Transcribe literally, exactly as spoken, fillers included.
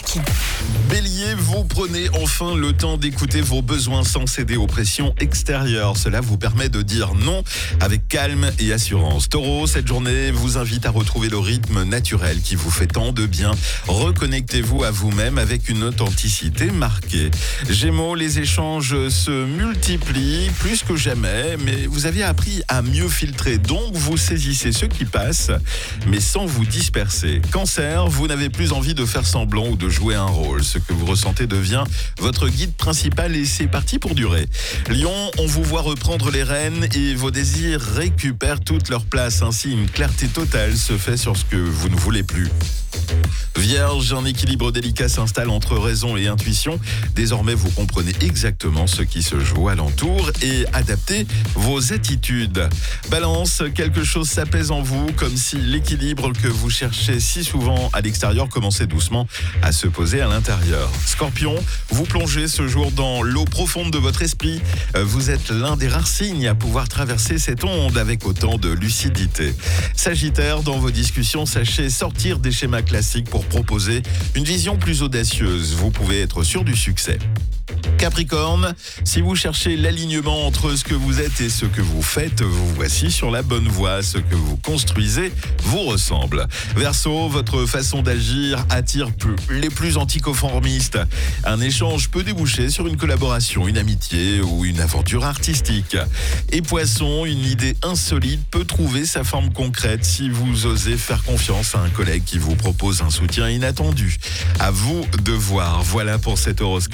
Reiki. Bélier, vous prenez enfin le temps d'écouter vos besoins sans céder aux pressions extérieures. Cela vous permet de dire non avec calme et assurance. Taureau, cette journée vous invite à retrouver le rythme naturel qui vous fait tant de bien. Reconnectez-vous à vous-même avec une authenticité marquée. Gémeaux, les échanges se multiplient plus que jamais, mais vous avez appris à mieux filtrer. Donc, vous saisissez ce qui passe, mais sans vous disperser. Cancer, vous n'avez plus envie de faire semblant ou de jouer un rôle. Ce que vous ressentez devient votre guide principal et c'est parti pour durer. Lion, on vous voit reprendre les rênes et vos désirs récupèrent toute leur place. Ainsi, une clarté totale se fait sur ce que vous ne voulez plus. Vierge, un équilibre délicat s'installe entre raison et intuition. Désormais, vous comprenez exactement ce qui se joue alentour et adaptez vos attitudes. Balance, quelque chose s'apaise en vous, comme si l'équilibre que vous cherchez si souvent à l'extérieur commençait doucement à se poser à l'intérieur. Scorpion, vous plongez ce jour dans l'eau profonde de votre esprit. Vous êtes l'un des rares signes à pouvoir traverser cette onde avec autant de lucidité. Sagittaire, dans vos discussions, sachez sortir des schémas classiques pour proposer une vision plus audacieuse. Vous pouvez être sûr du succès. Capricorne, si vous cherchez l'alignement entre ce que vous êtes et ce que vous faites, vous voici sur la bonne voie. Ce que vous construisez vous ressemble. Verseau, votre façon d'agir attire plus, les plus anticonformistes. Un échange peut déboucher sur une collaboration, une amitié ou une aventure artistique. Et Poisson, une idée insolite peut trouver sa forme concrète si vous osez faire confiance à un collègue qui vous propose un soutien inattendu. À vous de voir. Voilà pour cet horoscope.